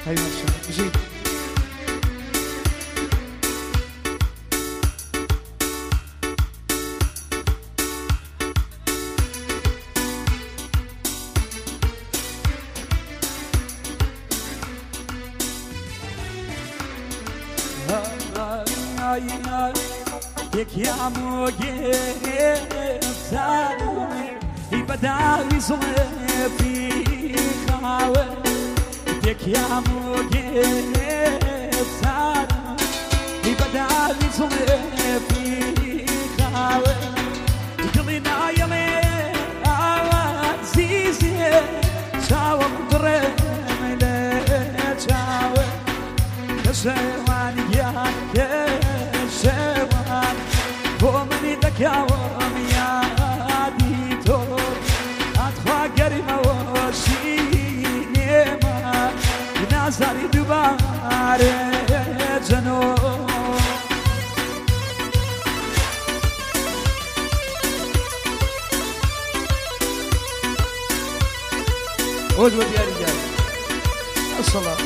هاي ماشي زين يا موجه زادوي يبدأ يزوي في خاوة يا موجه زادوي يبدأ يزوي في خاوة قلنا يلي عزيزي شاوة برمي لجاوة كشوان يا كشوان ومني دكاوم يا ديتور أتخوى قريمة وشينيما نازاري دوبار جنو ود ود يا رجال الصلاة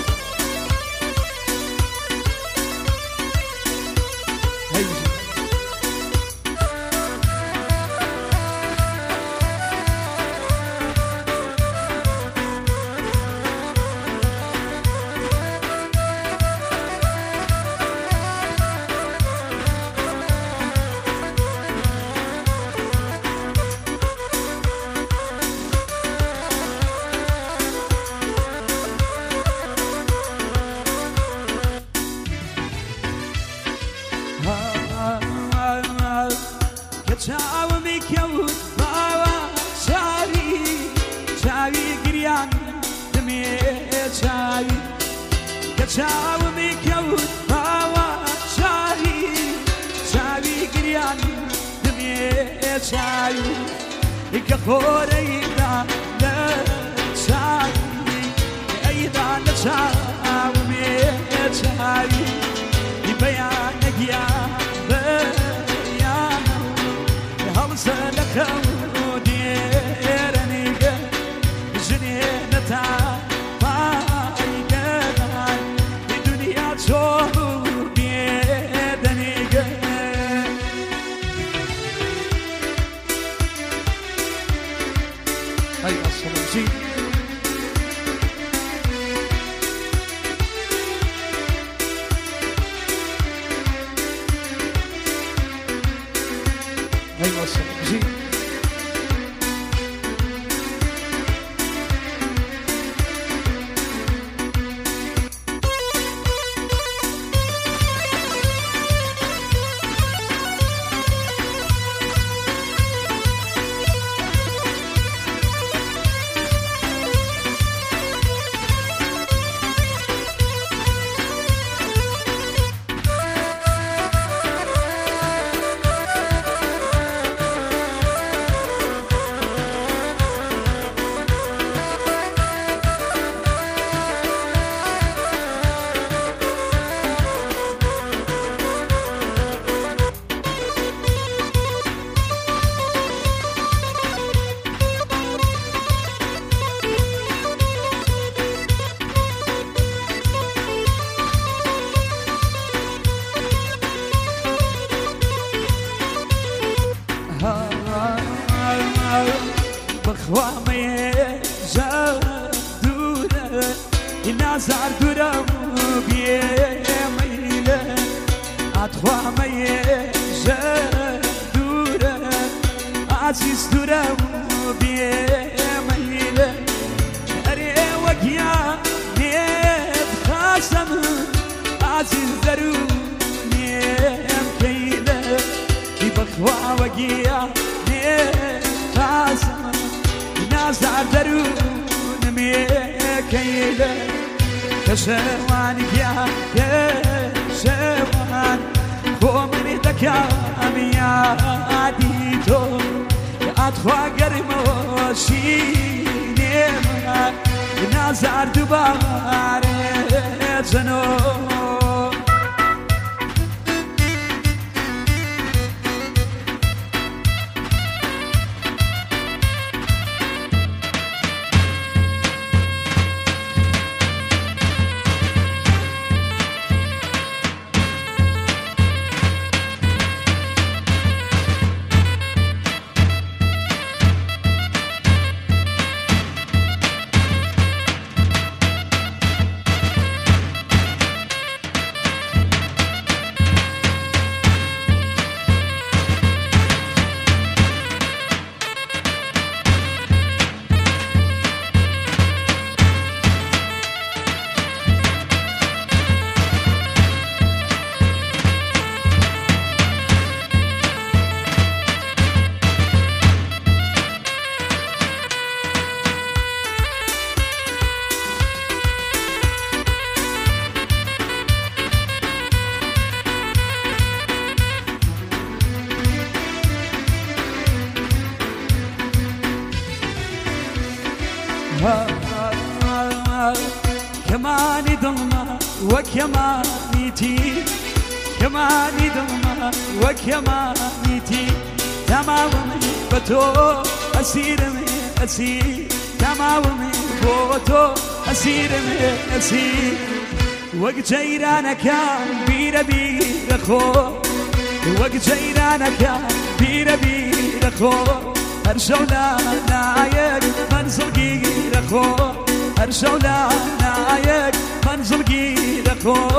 چاومی کەوت باوە چاوی گریان دمێ چاوی کە چاومی کەوت باوە چاوی گریان دمێ چاوی کە خۆرەیدا لە چاوی ئەیدا لە چاومێ چاوی بەیان نەگیان سلكوا ديرنيك جنينتا بايقان الدنيا تشوف بيدنيك هاي أصلا شيء هاي أصلا شيء بخوامي زادورة نازار دورة بيميلة أتخوامي زادورة عزيز دورة بيميلة أري وقيا نيت خاسم عزيز درو نيم كيلة بخوا وقيا نيت خاسم نازع درون ميكيلة كشوان يا كشوان خومني دكام يا ديتو أتخوى قريم وشينيما نازع دوبار جنو كماني ضلمة وكمانيتي كماني ضلمة وكمانيتي تمامي بتو أسير من أسير تمامي بتو أسير من أسير وقت جيرانك كان بير بير خو وقت جيرانك كان بير بير خو هرشولا نايك منزل جير خو هرشولا نايك منزل جير خو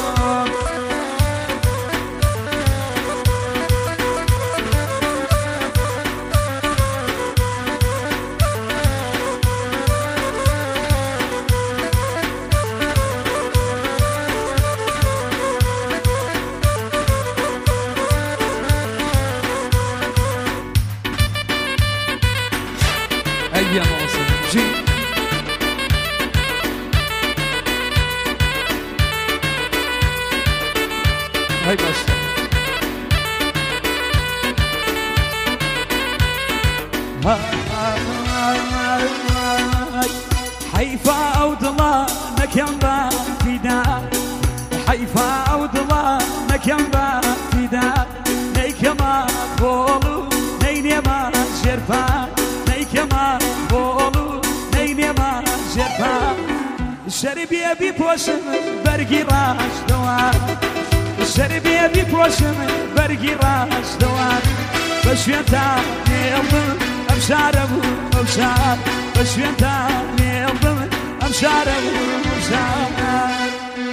أيام وصل جي هاي بس حيفا أو ضلا نكيم بافيدا حيفا أو ضلا نكيم بافيدا نيكما بولو نينيما جرفا نيكما بولو نينيما جرفا الشربي أبي بوشم برقي راش دوار الشربي أبي بوشم برقي راش دوار بشوينتا نيلم أمشار أبو أمشار بشوينتا نيلم أمشار أبو أمشار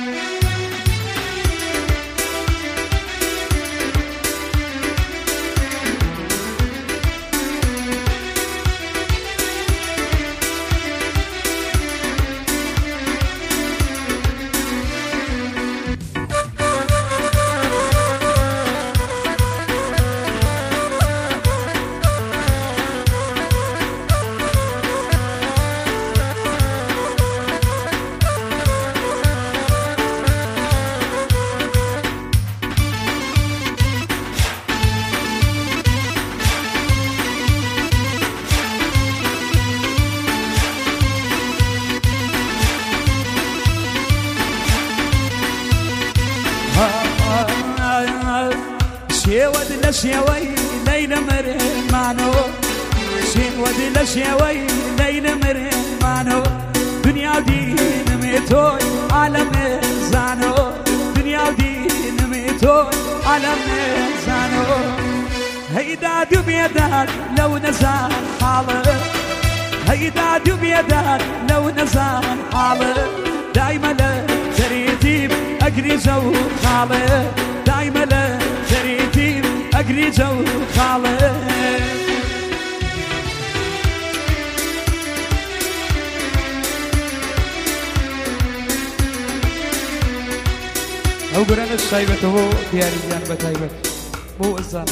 شيود لشيوي ليل مرمانو شيود لشيوي ليل مرمانو دنيا ودين ميتوي عالم زانو دنيا ودين ميتوي عالم زانو هيدا بيدك لو نزال حالك هيدا بيدك لو نزال حالك دايما لتريتيب أجري جو خالك دايما لتريتيب أجري جو خالك أو قرن الشايبة هو دياري جانبة تايبة مو إزان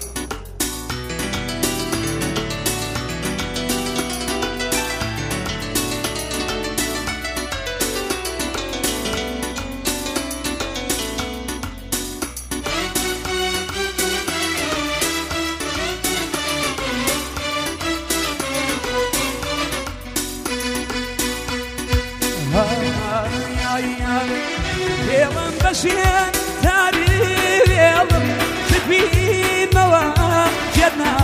يلم بشين تاريخ يلم تبين مواجدنا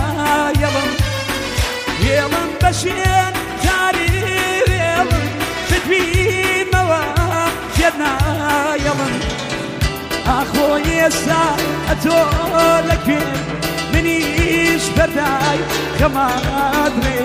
يلم بشين تاريخ يلم تبين مواجدنا يلم أخوي ساعتولك فين منيش بداي كما أدري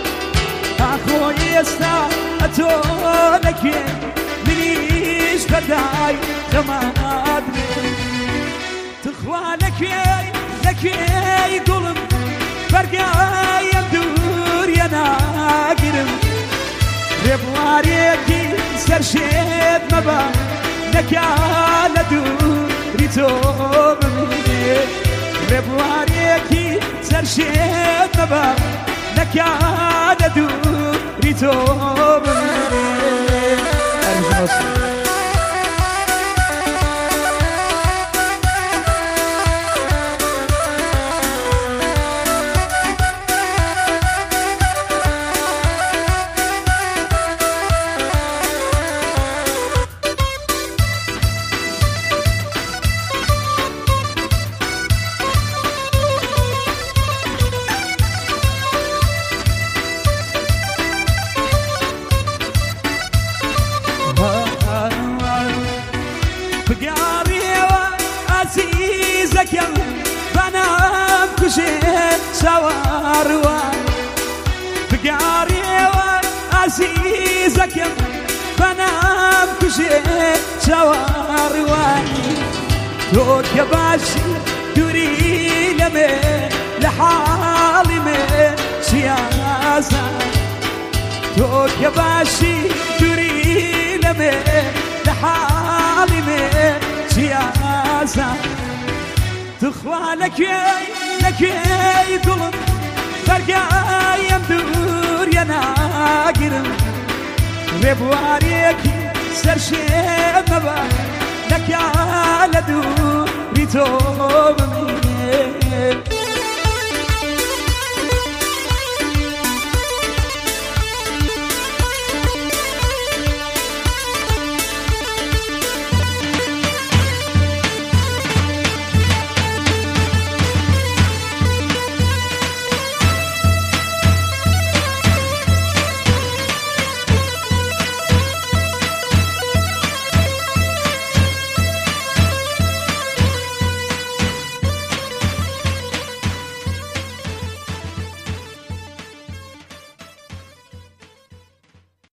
أخوي ساعتولك فين منيش بداي كما أدري تخوى لك يا ظلم فرقا يمدور يا ناقرم ربواريكي سرشيد مبا نكال دوري توبني ربواريكي سرشيد مبا نكال دوري توبني شواروان بقاري وعزيزك بنام كشي شوارواني توك يا باشي دوري لمن لحالي من سياسة توك يا باشي دوري لمن لحالي من سياسة تخوى لك قلب فرقا يمدور يا ناقرم ربواريك سرشي مبا لك يا لدوري توبمي